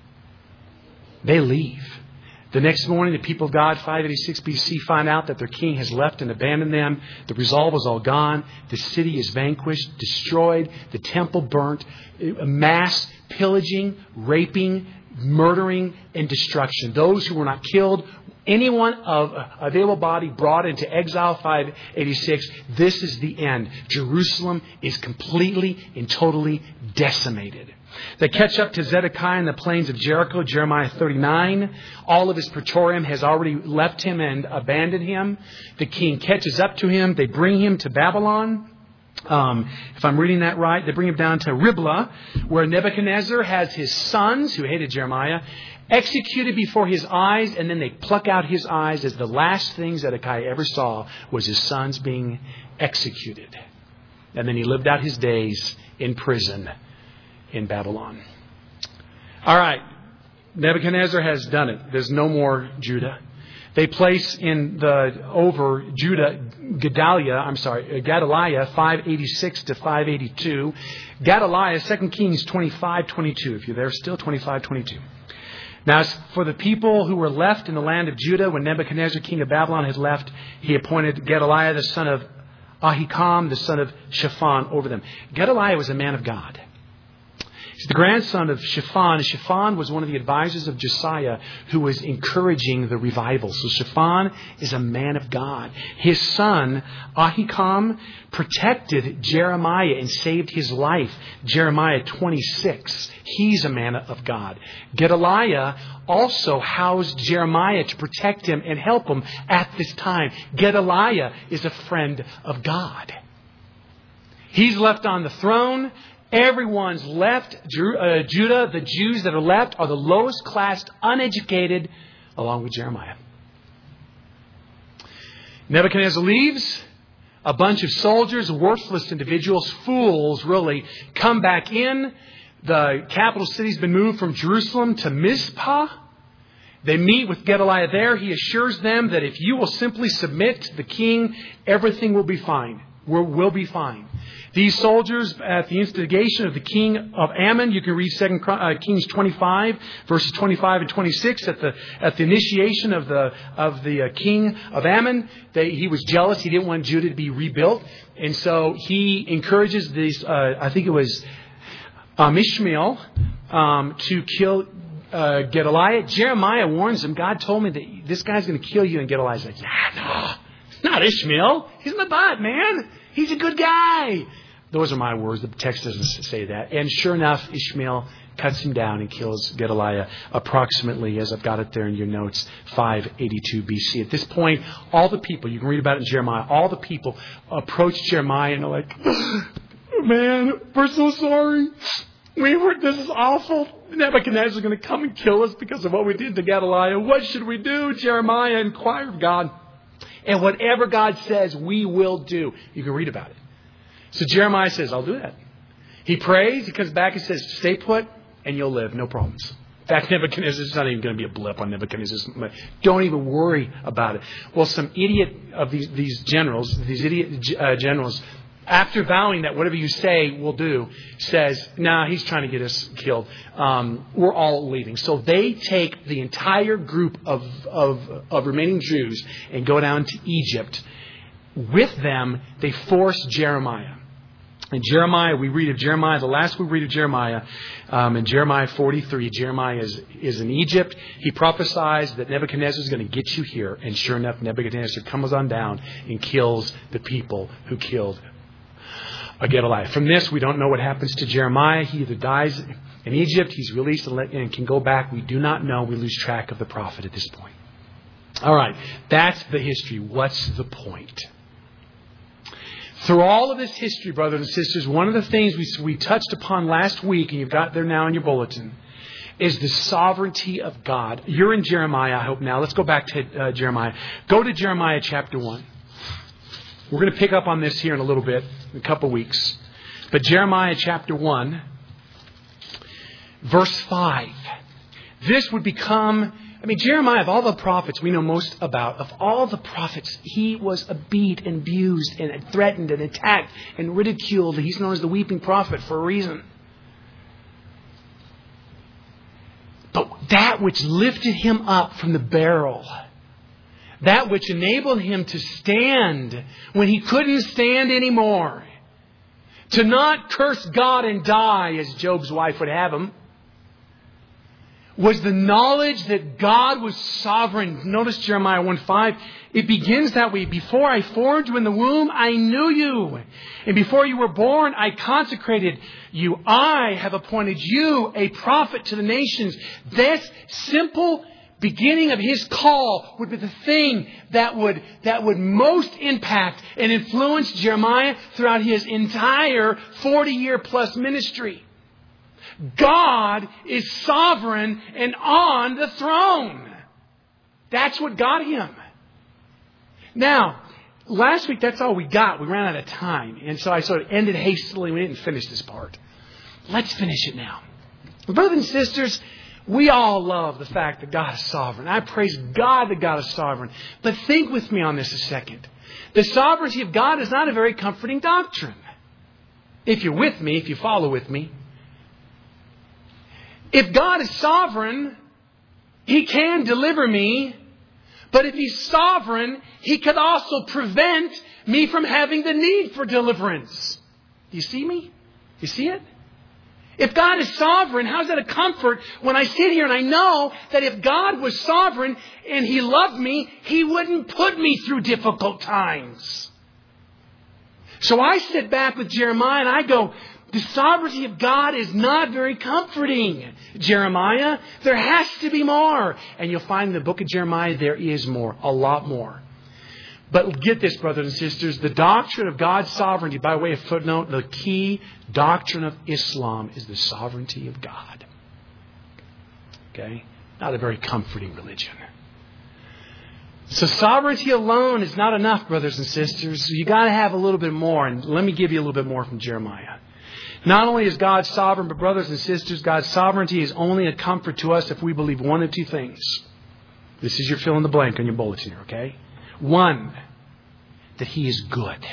They leave. The next morning, the people of God, five eighty-six B C, find out that their king has left and abandoned them. The resolve is all gone. The city is vanquished, destroyed. The temple burnt. Mass pillaging, raping, murdering, and destruction. Those who were not killed, anyone of available body brought into exile, five eighty-six. This is the end. Jerusalem is completely and totally decimated. They catch up to Zedekiah in the plains of Jericho, Jeremiah thirty-nine. All of his praetorium has already left him and abandoned him. The king catches up to him. They bring him to Babylon. Um, if I'm reading that right, they bring him down to Riblah, where Nebuchadnezzar has his sons, who hated Jeremiah, executed before his eyes, and then they pluck out his eyes as the last thing Zedekiah ever saw was his sons being executed. And then he lived out his days in prison in Babylon. All right. Nebuchadnezzar has done it. There's no more Judah. They place in the over Judah Gedaliah, I'm sorry, Gedaliah, five eighty-six to five eighty-two. Gedaliah, Second Kings twenty-five twenty-two. If you're there still, twenty-five twenty-two. Now, as for the people who were left in the land of Judah, when Nebuchadnezzar, king of Babylon, had left, he appointed Gedaliah, the son of Ahikam, the son of Shaphan, over them. Gedaliah was a man of God. He's the grandson of Shaphan. Shaphan was one of the advisors of Josiah who was encouraging the revival. So Shaphan is a man of God. His son, Ahikam, protected Jeremiah and saved his life. Jeremiah twenty-six. He's a man of God. Gedaliah also housed Jeremiah to protect him and help him at this time. Gedaliah is a friend of God. He's left on the throne. Everyone's left. Uh, Judah, the Jews that are left, are the lowest classed, uneducated, along with Jeremiah. Nebuchadnezzar leaves. A bunch of soldiers, worthless individuals, fools really, come back in. The capital city's been moved from Jerusalem to Mizpah. They meet with Gedaliah there. He assures them that if you will simply submit to the king, everything will be fine. Will, will be fine. These soldiers, at the instigation of the king of Ammon, you can read Second Kings twenty-five, verses twenty-five and twenty-six. At the at the initiation of the of the uh, king of Ammon, they, he was jealous. He didn't want Judah to be rebuilt, and so he encourages these. Uh, I think it was um, Ishmael um, to kill uh, Gedaliah. Jeremiah warns him. God told me that this guy's going to kill you, and Gedaliah's like, "Yeah, no, not Ishmael. He's my bud, man. He's a good guy." Those are my words. The text doesn't say that. And sure enough, Ishmael cuts him down and kills Gedaliah approximately, as I've got it there in your notes, five eighty-two B C. At this point, all the people, you can read about it in Jeremiah, all the people approach Jeremiah and are like, "Man, we're so sorry. We were, this is awful. Nebuchadnezzar is going to come and kill us because of what we did to Gedaliah. What should we do?" Jeremiah inquired of God. And whatever God says, we will do. You can read about it. So Jeremiah says, "I'll do that." He prays. He comes back and says, "Stay put and you'll live. No problems." In fact, Nebuchadnezzar, it's not even going to be a blip on Nebuchadnezzar. Don't even worry about it. Well, some idiot of these, these generals, these idiot uh, generals, after vowing that whatever you say we'll do, says, "Nah, he's trying to get us killed. Um, we're all leaving." So they take the entire group of, of, of remaining Jews and go down to Egypt. With them, they force Jeremiah. And Jeremiah, we read of Jeremiah, the last we read of Jeremiah, um, in Jeremiah forty-three, Jeremiah is, is in Egypt. He prophesies that Nebuchadnezzar is going to get you here. And sure enough, Nebuchadnezzar comes on down and kills the people who killed Gedaliah. From this, we don't know what happens to Jeremiah. He either dies in Egypt, he's released and can go back. We do not know. We lose track of the prophet at this point. All right, that's the history. What's the point? Through all of this history, brothers and sisters, one of the things we, we touched upon last week, and you've got there now in your bulletin, is the sovereignty of God. You're in Jeremiah, I hope now. Let's go back to uh, Jeremiah. Go to Jeremiah chapter one. We're going to pick up on this here in a little bit, in a couple of weeks. But Jeremiah chapter one, verse five. This would become... I mean, Jeremiah, of all the prophets we know most about, of all the prophets, he was beat and abused and threatened and attacked and ridiculed. He's known as the weeping prophet for a reason. But that which lifted him up from the barrel, that which enabled him to stand when he couldn't stand anymore, to not curse God and die, as Job's wife would have him, was the knowledge that God was sovereign. Notice Jeremiah one five. It begins that way. "Before I formed you in the womb, I knew you. And before you were born, I consecrated you. I have appointed you a prophet to the nations." This simple beginning of his call would be the thing that would, that would most impact and influence Jeremiah throughout his entire forty-year plus ministry. God is sovereign and on the throne. That's what got him. Now, last week, that's all we got. We ran out of time. And so I sort of ended hastily. We didn't finish this part. Let's finish it now. Brothers and sisters, we all love the fact that God is sovereign. I praise God that God is sovereign. But think with me on this a second. The sovereignty of God is not a very comforting doctrine. If you're with me, if you follow with me. If God is sovereign, He can deliver me. But if He's sovereign, He could also prevent me from having the need for deliverance. Do you see me? You see it? If God is sovereign, how's that a comfort when I sit here and I know that if God was sovereign and He loved me, He wouldn't put me through difficult times. So I sit back with Jeremiah and I go, the sovereignty of God is not very comforting, Jeremiah. There has to be more. And you'll find in the book of Jeremiah there is more, a lot more. But get this, brothers and sisters, the doctrine of God's sovereignty, by way of footnote, the key doctrine of Islam is the sovereignty of God. Okay? Not a very comforting religion. So sovereignty alone is not enough, brothers and sisters. You got to have a little bit more. And let me give you a little bit more from Jeremiah. Not only is God sovereign, but brothers and sisters, God's sovereignty is only a comfort to us if we believe one of two things. This is your fill in the blank on your bulletin here, okay? One, that He is good.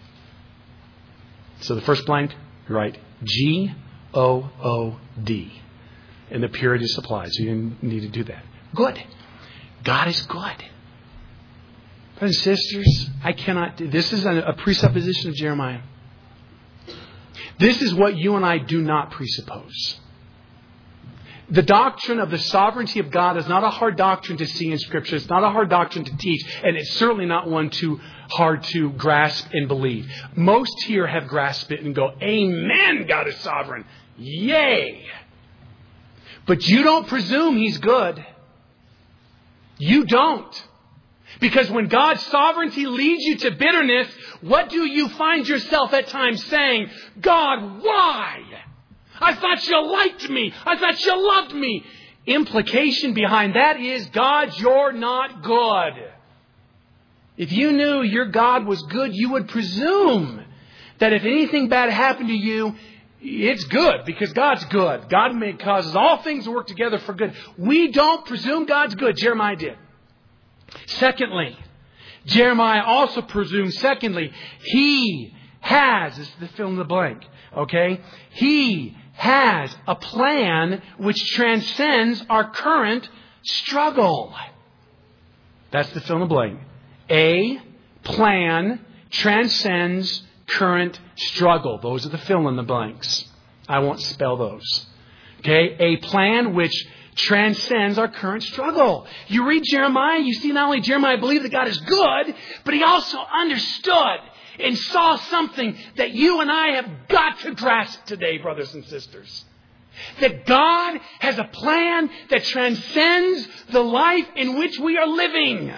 So the first blank, right? G O O D. And the purity supplies. So you need to do that. Good. God is good. Brothers and sisters, I cannot do this. Is a, a presupposition of Jeremiah. This is what you and I do not presuppose. The doctrine of the sovereignty of God is not a hard doctrine to see in Scripture. It's not a hard doctrine to teach. And it's certainly not one too hard to grasp and believe. Most here have grasped it and go, Amen, God is sovereign. Yay! But you don't presume He's good. You don't. Because when God's sovereignty leads you to bitterness, what do you find yourself at times saying? God, why? I thought you liked me. I thought you loved me. Implication behind that is, God, you're not good. If you knew your God was good, you would presume that if anything bad happened to you, it's good because God's good. God may causes all things to work together for good. We don't presume God's good. Jeremiah did. Secondly, Jeremiah also presumes, secondly, He has, this is the fill in the blank, okay? He has a plan which transcends our current struggle. That's the fill in the blank. A plan transcends current struggle. Those are the fill in the blanks. I won't spell those. Okay? A plan which transcends our current struggle. You read Jeremiah, you see not only Jeremiah believed that God is good, but he also understood and saw something that you and I have got to grasp today, brothers and sisters. That God has a plan that transcends the life in which we are living.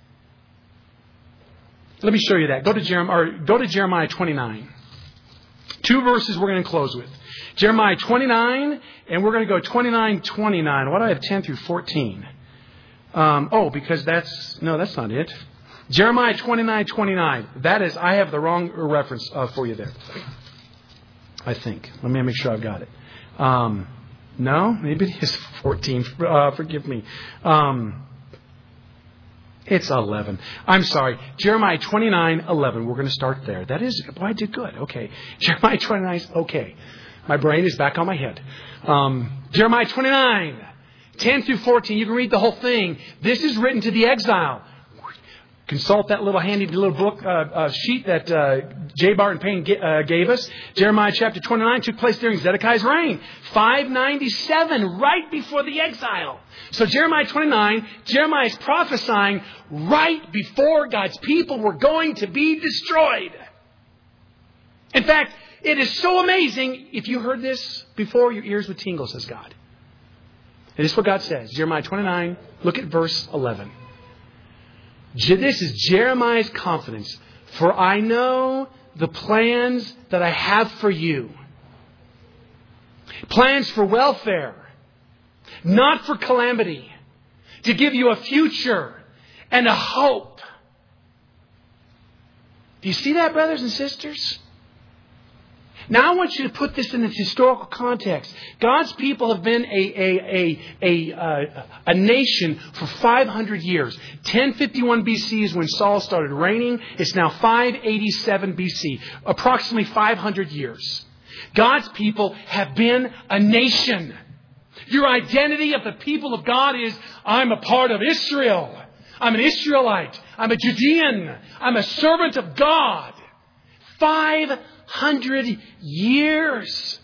Let me show you that. Go to Jeremiah, or go to Jeremiah twenty-nine. Two verses we're going to close with. Jeremiah twenty-nine, and we're going to go twenty-nine, twenty-nine. Why do I have ten through fourteen? Um, oh, because that's, no, that's not it. Jeremiah twenty-nine, twenty-nine. That is, I have the wrong reference uh, for you there. I think. Let me make sure I've got it. Um, no, maybe it is fourteen. Uh, forgive me. Um, it's eleven. I'm sorry. Jeremiah twenty-nine, eleven. We're going to start there. That is, boy, I did good. Okay. Jeremiah twenty-nine, okay. My brain is back on my head. Um, Jeremiah twenty-nine, ten through fourteen. You can read the whole thing. This is written to the exile. Consult that little handy little book uh, uh, sheet that uh, J. Barton Payne g- uh, gave us. Jeremiah chapter twenty-nine took place during Zedekiah's reign. five ninety-seven, right before the exile. So Jeremiah twenty-nine, Jeremiah is prophesying right before God's people were going to be destroyed. In fact, it is so amazing. If you heard this before, your ears would tingle, says God. And this is what God says. Jeremiah twenty-nine, look at verse eleven. This is Jeremiah's confidence. For I know the plans that I have for you. Plans for welfare, not for calamity. To give you a future and a hope. Do you see that, brothers and sisters? Now I want you to put this in its historical context. God's people have been a a a a, uh, a nation for five hundred years. ten fifty-one B C is when Saul started reigning. It's now five eighty-seven B C, approximately five hundred years. God's people have been a nation. Your identity of the people of God is, I'm a part of Israel. I'm an Israelite. I'm a Judean. I'm a servant of God. Five hundred years.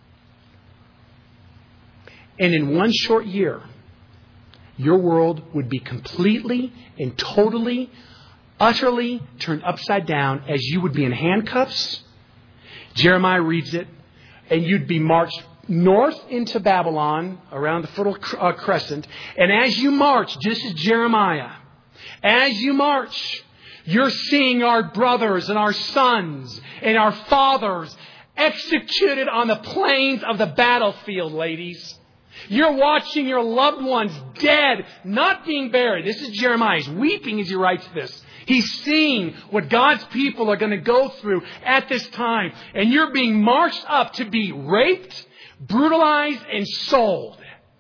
And in one short year, your world would be completely and totally, utterly turned upside down as you would be in handcuffs. Jeremiah reads it, and you'd be marched north into Babylon around the Fertile uh, Crescent. And as you march, just as Jeremiah, as you march, you're seeing our brothers and our sons and our fathers executed on the plains of the battlefield, ladies. You're watching your loved ones dead, not being buried. This is Jeremiah. He's weeping as he writes this. He's seeing what God's people are going to go through at this time. And you're being marched up to be raped, brutalized, and sold.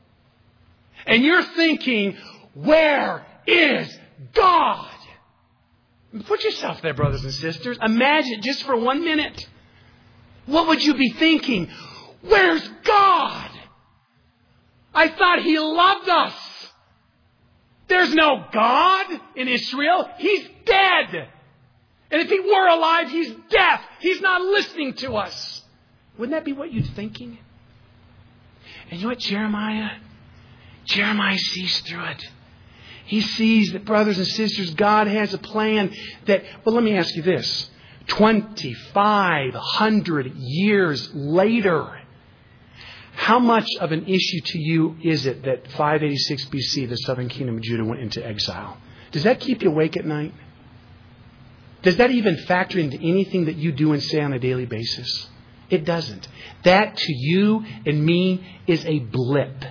And you're thinking, where is God? Put yourself there, brothers and sisters. Imagine just for one minute. What would you be thinking? Where's God? I thought He loved us. There's no God in Israel. He's dead. And if He were alive, He's deaf. He's not listening to us. Wouldn't that be what you're thinking? And you know what, Jeremiah? Jeremiah sees through it. He sees that, brothers and sisters, God has a plan that, well, let me ask you this. twenty-five hundred years later, how much of an issue to you is it that five eighty-six B C, the southern kingdom of Judah went into exile? Does that keep you awake at night? Does that even factor into anything that you do and say on a daily basis? It doesn't. That to you and me is a blip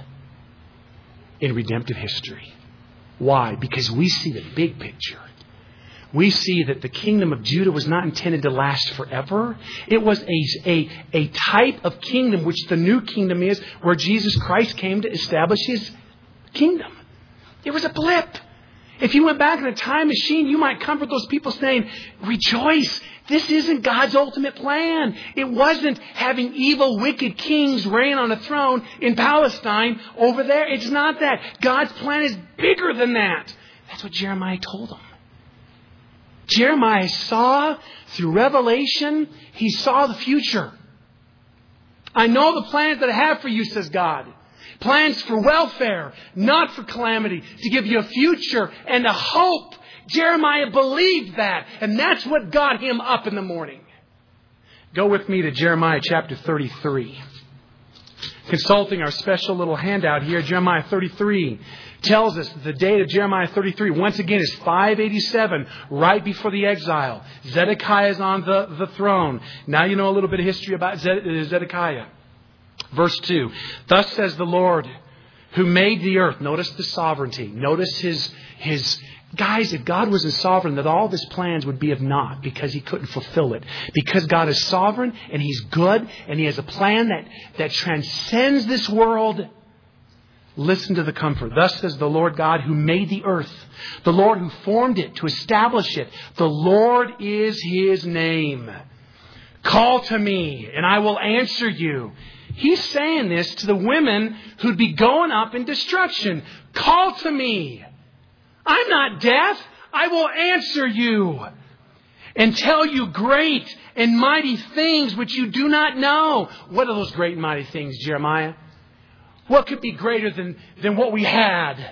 in redemptive history. Why? Because we see the big picture. We see that the kingdom of Judah was not intended to last forever. It was a, a, a type of kingdom, which the new kingdom is, where Jesus Christ came to establish His kingdom. It was a blip. If you went back in a time machine, you might comfort those people saying, rejoice. This isn't God's ultimate plan. It wasn't having evil, wicked kings reign on a throne in Palestine over there. It's not that. God's plan is bigger than that. That's what Jeremiah told them. Jeremiah saw through revelation, he saw the future. I know the plans that I have for you, says God. Plans for welfare, not for calamity, to give you a future and a hope. Jeremiah believed that, and that's what got him up in the morning. Go with me to Jeremiah chapter thirty-three. Consulting our special little handout here, Jeremiah thirty-three tells us that the date of Jeremiah thirty-three, once again, is five eighty-seven, right before the exile. Zedekiah is on the, the throne. Now you know a little bit of history about Zedekiah. Verse two, thus says the Lord, who made the earth. Notice the sovereignty. Notice his, his, guys, if God wasn't sovereign, that all of His plans would be of naught because He couldn't fulfill it. Because God is sovereign and He's good and He has a plan that, that transcends this world. Listen to the comfort. Thus says the Lord God who made the earth, the Lord who formed it to establish it. The Lord is His name. Call to me and I will answer you. He's saying this to the women who'd be going up in destruction. Call to me. I'm not deaf. I will answer you and tell you great and mighty things which you do not know. What are those great and mighty things, Jeremiah? What could be greater than, than what we had?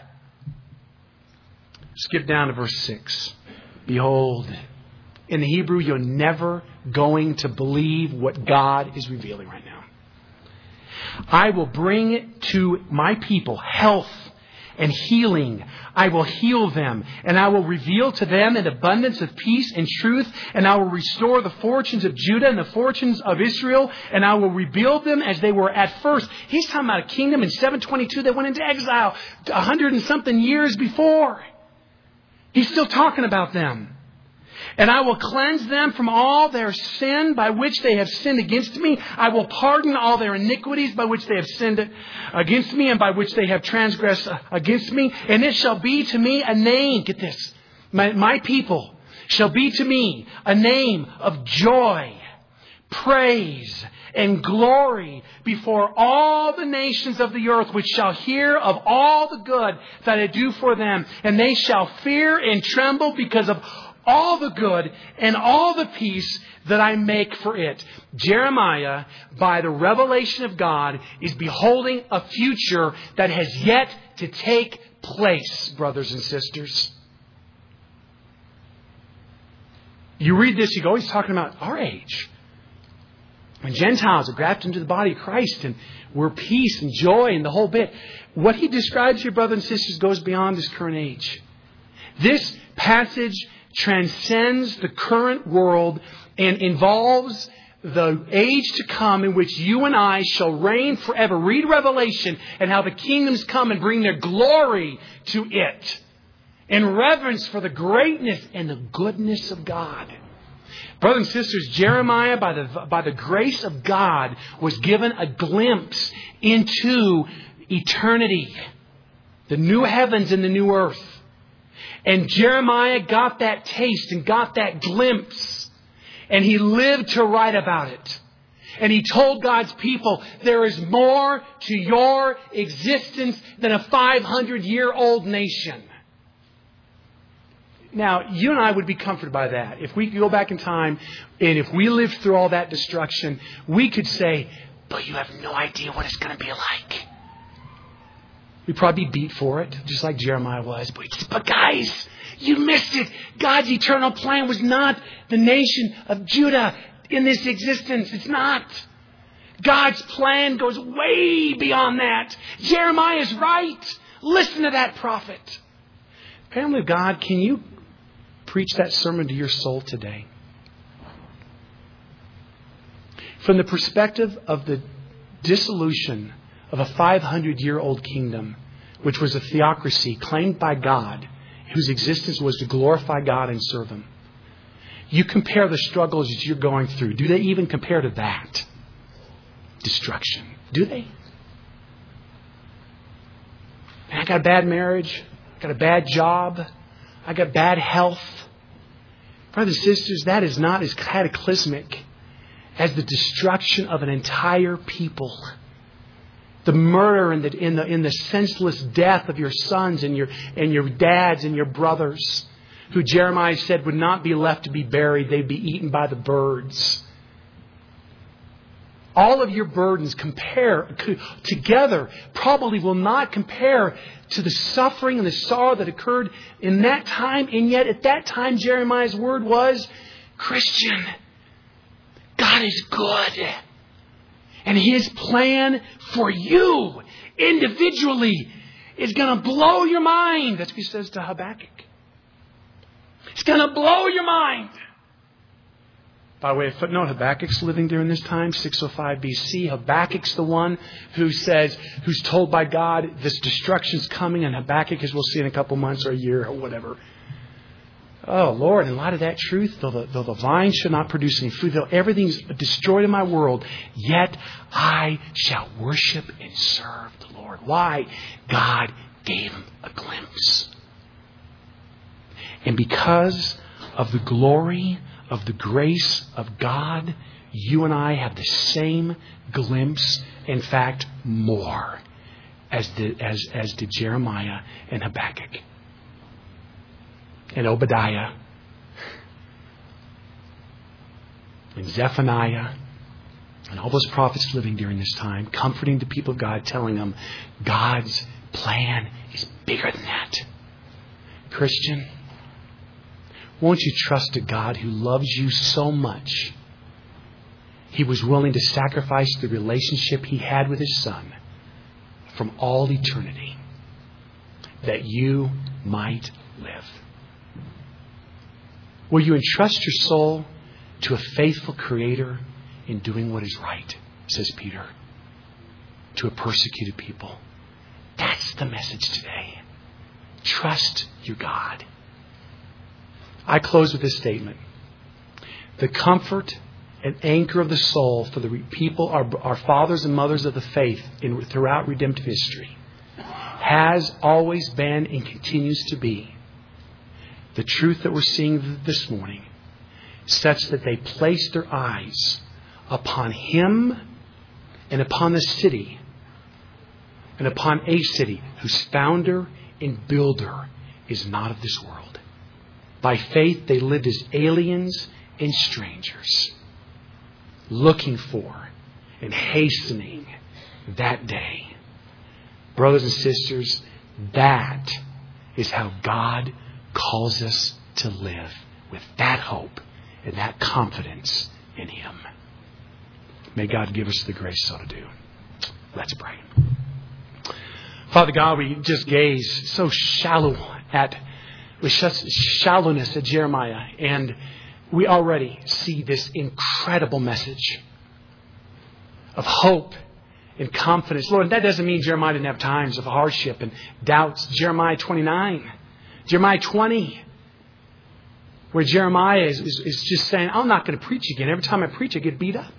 Skip down to verse six. Behold, in the Hebrew, you're never going to believe what God is revealing right now. I will bring to my people health and healing. I will heal them, and I will reveal to them an abundance of peace and truth, and I will restore the fortunes of Judah and the fortunes of Israel, and I will rebuild them as they were at first. He's talking about a kingdom in seven twenty-two that went into exile a hundred and something years before. He's still talking about them. And I will cleanse them from all their sin by which they have sinned against me. I will pardon all their iniquities by which they have sinned against me and by which they have transgressed against me. And it shall be to me a name. Get this. My, my people shall be to me a name of joy, praise, and glory before all the nations of the earth, which shall hear of all the good that I do for them. And they shall fear and tremble because of all the good and all the peace that I make for it. Jeremiah, by the revelation of God, is beholding a future that has yet to take place, brothers and sisters. You read this, you go, he's talking about our age. When Gentiles are grafted into the body of Christ and we're peace and joy and the whole bit. What he describes here, brothers and sisters, goes beyond this current age. This passage transcends the current world and involves the age to come in which you and I shall reign forever. Read Revelation and how the kingdoms come and bring their glory to it in reverence for the greatness and the goodness of God. Brothers and sisters, Jeremiah, by the, by the grace of God, was given a glimpse into eternity, the new heavens and the new earth. And Jeremiah got that taste and got that glimpse. And he lived to write about it. And he told God's people, there is more to your existence than a five hundred year old nation. Now, you and I would be comforted by that. If we could go back in time and if we lived through all that destruction, we could say, but you have no idea what it's going to be like. We'd probably be beat for it, just like Jeremiah was. But, but guys, you missed it. God's eternal plan was not the nation of Judah in this existence. It's not. God's plan goes way beyond that. Jeremiah is right. Listen to that prophet. Family of God, can you preach that sermon to your soul today? From the perspective of the dissolution of a five hundred year old kingdom, which was a theocracy claimed by God, whose existence was to glorify God and serve Him. You compare the struggles that you're going through. Do they even compare to that? Destruction. Do they? Man, I got a bad marriage. I got a bad job. I got bad health. Brothers and sisters, that is not as cataclysmic as the destruction of an entire people. The murder and the, in the in the senseless death of your sons and your and your dads and your brothers, who Jeremiah said would not be left to be buried; they'd be eaten by the birds. All of your burdens compare together probably will not compare to the suffering and the sorrow that occurred in that time. And yet at that time, Jeremiah's word was, Christian, God is good. And His plan for you individually is going to blow your mind. That's what He says to Habakkuk. It's going to blow your mind. By way of footnote, Habakkuk's living during this time, six oh five B C. Habakkuk's the one who says, who's told by God, this destruction's coming, and Habakkuk, as we'll see in a couple months or a year or whatever. Oh, Lord, in light of that truth, though the, though the vine shall not produce any fruit, though everything's destroyed in my world, yet I shall worship and serve the Lord. Why? God gave him a glimpse. And because of the glory of the grace of God, you and I have the same glimpse, in fact, more, as did, as, as did Jeremiah and Habakkuk and Obadiah and Zephaniah and all those prophets living during this time, comforting the people of God, telling them God's plan is bigger than that. Christian, won't you trust a God who loves you so much, He was willing to sacrifice the relationship He had with His Son from all eternity, that you might live? Will you entrust your soul to a faithful Creator in doing what is right, says Peter, to a persecuted people? That's the message today. Trust your God. I close with this statement. The comfort and anchor of the soul for the people, our, our fathers and mothers of the faith in, throughout redemptive history, has always been and continues to be the truth that we're seeing this morning, such that they place their eyes upon Him and upon the city and upon a city whose founder and builder is not of this world. By faith, they lived as aliens and strangers, looking for and hastening that day. Brothers and sisters, that is how God calls us to live, with that hope and that confidence in Him. May God give us the grace so to do. Let's pray. Father God, we just gaze so shallow at with such shallowness at Jeremiah and we already see this incredible message of hope and confidence. Lord, that doesn't mean Jeremiah didn't have times of hardship and doubts. Jeremiah twenty-nine, Jeremiah twenty, where Jeremiah is, is, is just saying, I'm not going to preach again. Every time I preach, I get beat up.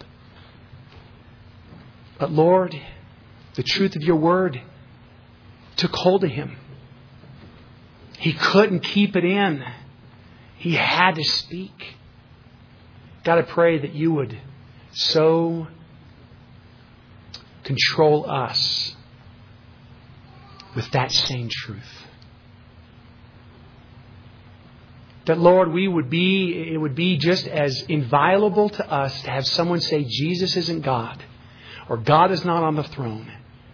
But Lord, the truth of your word took hold of him. He couldn't keep it in. He had to speak. God, I pray that you would so control us with that same truth. That, Lord, we would be, it would be just as inviolable to us to have someone say Jesus isn't God or God is not on the throne.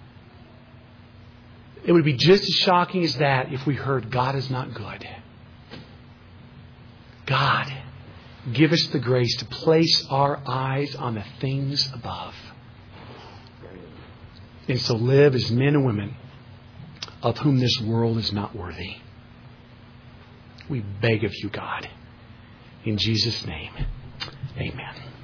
It would be just as shocking as that if we heard God is not good. God, give us the grace to place our eyes on the things above. And so live as men and women of whom this world is not worthy. We beg of you, God. In Jesus' name, amen.